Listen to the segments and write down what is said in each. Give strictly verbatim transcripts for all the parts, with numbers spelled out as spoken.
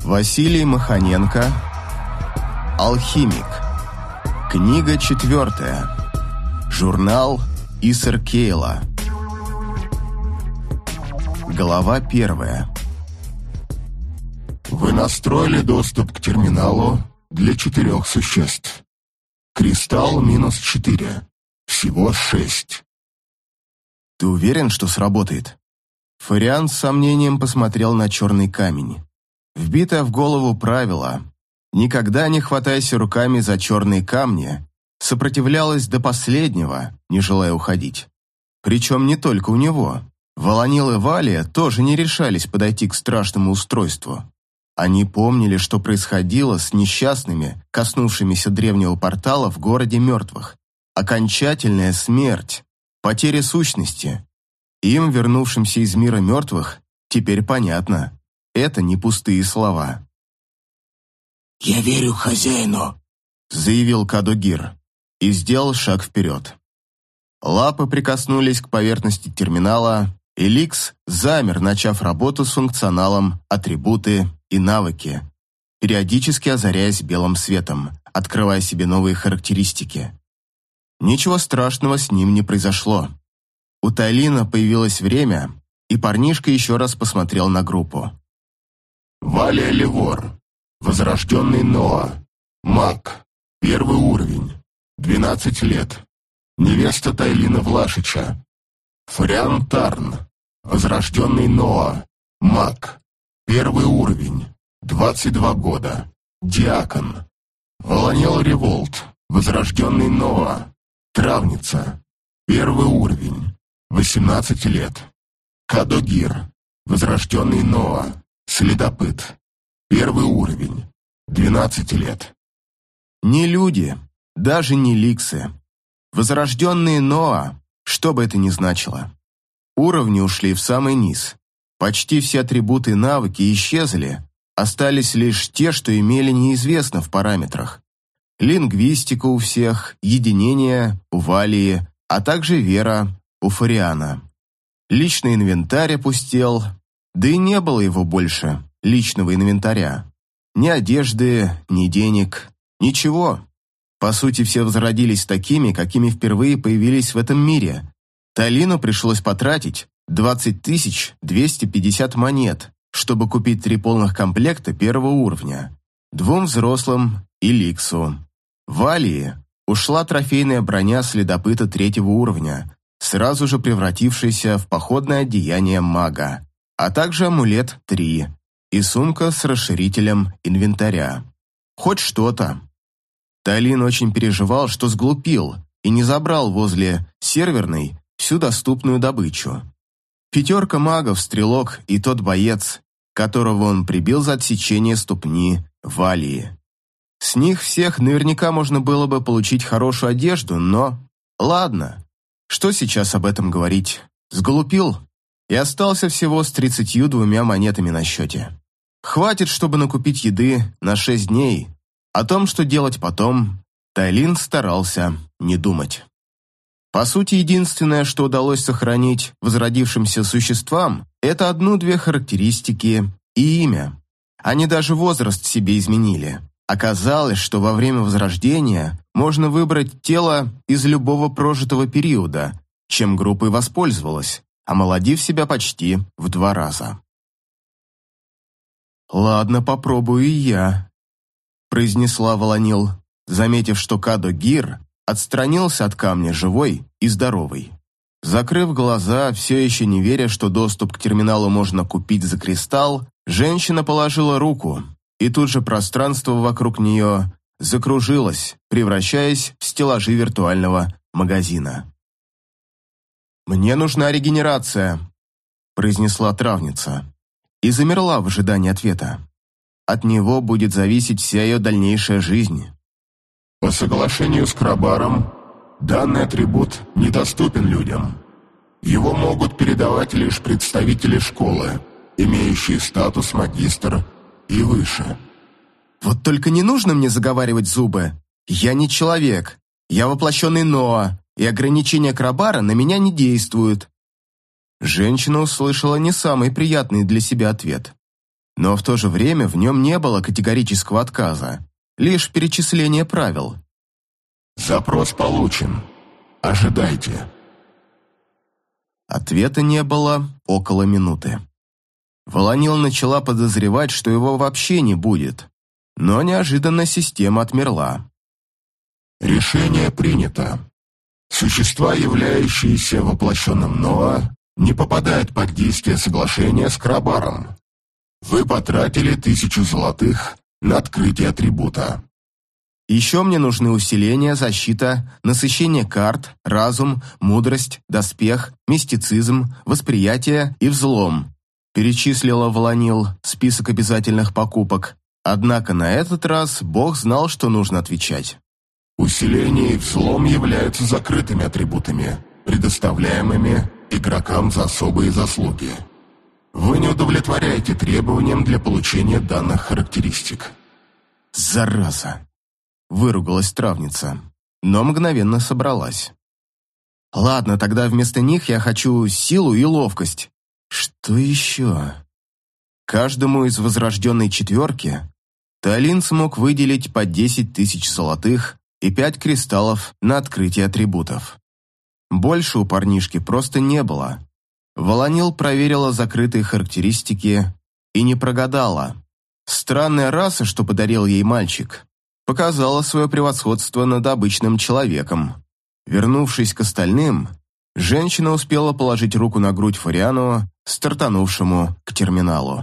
Василий Маханенко. Алхимик. Книга четвертая. Журнал Исер Кейла. Глава первая. Вы настроили доступ к терминалу для четырех существ. Кристалл минус четыре. Всего шесть. Ты уверен, что сработает? Фариан с сомнением посмотрел на черный камень. Вбитое в голову правило «никогда не хватайся руками за черные камни» сопротивлялось до последнего, не желая уходить. Причем не только у него. Волонил и Валия тоже не решались подойти к страшному устройству. Они помнили, что происходило с несчастными, коснувшимися древнего портала в городе мертвых. Окончательная смерть, потеря сущности. Им, вернувшимся из мира мертвых, теперь понятно. Это не пустые слова. «Я верю хозяину», — заявил Кадогир и сделал шаг вперед. Лапы прикоснулись к поверхности терминала, и Ликс замер, начав работу с функционалом «Атрибуты» и «Навыки», периодически озаряясь белым светом, открывая себе новые характеристики. Ничего страшного с ним не произошло. У Тайлина появилось время, и парнишка еще раз посмотрел на группу. Валия Левор. Возрожденный Ноа. Маг. Первый уровень. двенадцать лет. Невеста Тайлина Влашича. Фариан Тарн. Возрожденный Ноа. Маг. Первый уровень. двадцать два года. Диакон. Волонел Револт. Возрожденный Ноа. Травница. Первый уровень. восемнадцать лет. Кадогир. Возрожденный Ноа. Следопыт. Первый уровень. двенадцать лет. Не люди, даже не ликсы. Возрожденные Ноа, что бы это ни значило. Уровни ушли в самый низ. Почти все атрибуты и навыки исчезли, остались лишь те, что имели неизвестно в параметрах. Лингвистика у всех, единение у Валии, а также вера у Фариана. Личный инвентарь опустел, да и не было его больше, личного инвентаря. Ни одежды, ни денег, ничего. По сути, все возродились такими, какими впервые появились в этом мире. Тайлину пришлось потратить двадцать тысяч двести пятьдесят монет, чтобы купить три полных комплекта первого уровня, двум взрослым и Ликсу. В Валии ушла трофейная броня следопыта третьего уровня, сразу же превратившаяся в походное одеяние мага, а также амулет три и сумка с расширителем инвентаря. Хоть что-то. Тайлин очень переживал, что сглупил и не забрал возле серверной всю доступную добычу. Пятерка магов, стрелок и тот боец, которого он прибил за отсечение ступни Валии. С них всех наверняка можно было бы получить хорошую одежду, но... Ладно, что сейчас об этом говорить? Сглупил и остался всего с тридцатью двумя монетами на счете. Хватит, чтобы накупить еды на шесть дней. О том, что делать потом, Тайлин старался не думать. По сути, единственное, что удалось сохранить возродившимся существам, это одну-две характеристики и имя. Они даже возраст себе изменили. Оказалось, что во время возрождения можно выбрать тело из любого прожитого периода, чем группа и воспользовалась, омолодив себя почти в два раза. «Ладно, попробую и я», — произнесла Волонил, заметив, что Кадогир отстранился от камня живой и здоровый. Закрыв глаза, все еще не веря, что доступ к терминалу можно купить за кристалл, женщина положила руку, и тут же пространство вокруг нее закружилось, превращаясь в стеллажи виртуального магазина. «Мне нужна регенерация», — произнесла травница, и замерла в ожидании ответа. От него будет зависеть вся ее дальнейшая жизнь. По соглашению с Крабаром, данный атрибут недоступен людям. Его могут передавать лишь представители школы, имеющие статус магистр и выше. Вот только не нужно мне заговаривать зубы. Я не человек, я воплощенный Ноа, и ограничения Крабара на меня не действуют. Женщина услышала не самый приятный для себя ответ. Но в то же время в нем не было категорического отказа, лишь перечисление правил. Запрос получен. Ожидайте. Ответа не было около минуты. Волонил начала подозревать, что его вообще не будет, но неожиданно система отмерла. Решение принято. Существа, являющиеся воплощенным Ноа, не попадают под действие соглашения с Крабаром. Вы потратили тысячу золотых на открытие атрибута. Еще мне нужны усиление, защита, насыщение карт, разум, мудрость, доспех, мистицизм, восприятие и взлом. Перечислила Волонил список обязательных покупок, однако на этот раз Бог знал, что нужно отвечать. Усиление и взлом являются закрытыми атрибутами, предоставляемыми игрокам за особые заслуги. Вы не удовлетворяете требованиям для получения данных характеристик. «Зараза!» – выругалась травница, но мгновенно собралась. «Ладно, тогда вместо них я хочу силу и ловкость. Что еще?» Каждому из возрожденной четверки Талин смог выделить по десять тысяч золотых и пять кристаллов на открытие атрибутов. Больше у парнишки просто не было. Волонил проверила закрытые характеристики и не прогадала. Странная раса, что подарил ей мальчик, показала свое превосходство над обычным человеком. Вернувшись к остальным, женщина успела положить руку на грудь Фариану, стартанувшему к терминалу.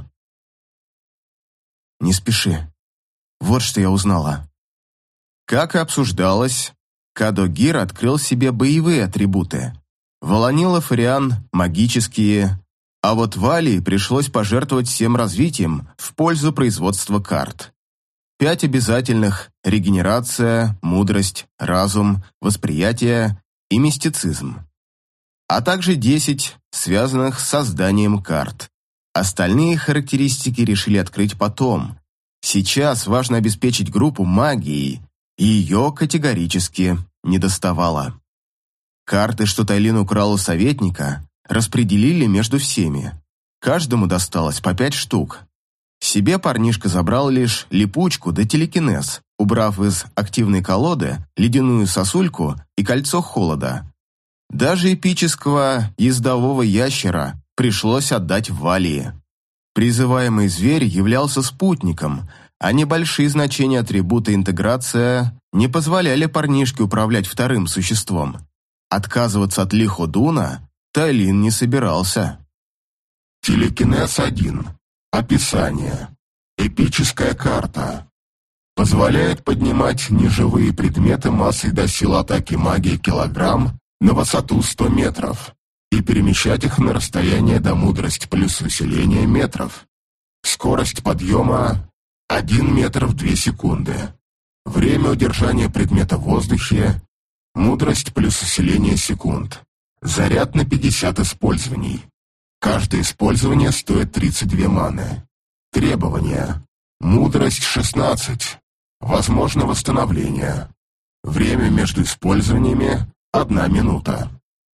«Не спеши. Вот что я узнала». Как и обсуждалось, Кадо-Гир открыл себе боевые атрибуты. Волонил и Фариан – магические, а вот Валии пришлось пожертвовать всем развитием в пользу производства карт. Пять обязательных – регенерация, мудрость, разум, восприятие и мистицизм. А также десять, связанных с созданием карт. Остальные характеристики решили открыть потом. Сейчас важно обеспечить группу магией, и ее категорически недоставало. Карты, что Тайлин украл у советника, распределили между всеми. Каждому досталось по пять штук. Себе парнишка забрал лишь липучку да телекинез, убрав из активной колоды ледяную сосульку и кольцо холода. Даже эпического ездового ящера пришлось отдать Валии. Призываемый зверь являлся спутником, а небольшие значения атрибута интеграция не позволяли парнишке управлять вторым существом. Отказываться от Лиходуна Тайлин не собирался. Телекинез один. Описание. Эпическая карта. Позволяет поднимать неживые предметы массой до силы атаки магии килограмм на высоту сто метров и перемещать их на расстояние до мудрость плюс усиление метров. Скорость подъема один метр в две секунды. Время удержания предмета в воздухе мудрость плюс усиление секунд. Заряд на пятьдесят использований. Каждое использование стоит тридцать две маны. Требования. Мудрость шестнадцать. Возможно восстановление. Время между использованиями одна минута.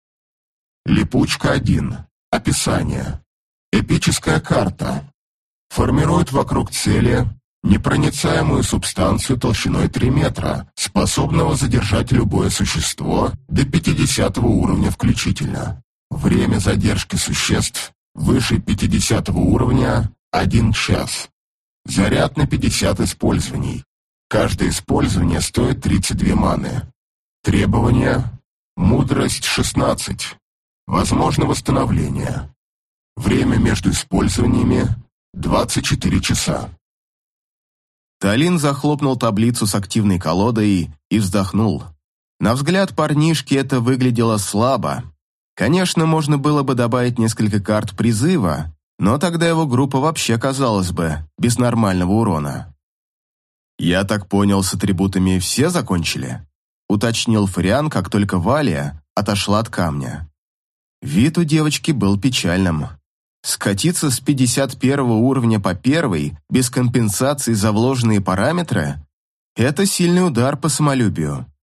Липучка один. Описание. Эпическая карта. Формирует вокруг цели непроницаемую субстанцию толщиной три метра, способного задержать любое существо до пятидесятого уровня включительно. Время задержки существ выше пятидесятого уровня – один час. Заряд на пятьдесят использований. Каждое использование стоит тридцать две маны. Требования – мудрость шестнадцать. Возможно восстановление. Время между использованиями – двадцать четыре часа. Талин захлопнул таблицу с активной колодой и вздохнул. На взгляд парнишки это выглядело слабо. Конечно, можно было бы добавить несколько карт призыва, но тогда его группа вообще оказалась бы без нормального урона. «Я так понял, с атрибутами все закончили?» — уточнил Фариан, как только Валия отошла от камня. Вид у девочки был печальным. Скатиться с пятьдесят первого уровня по первый, без компенсации за вложенные параметры – это сильный удар по самолюбию.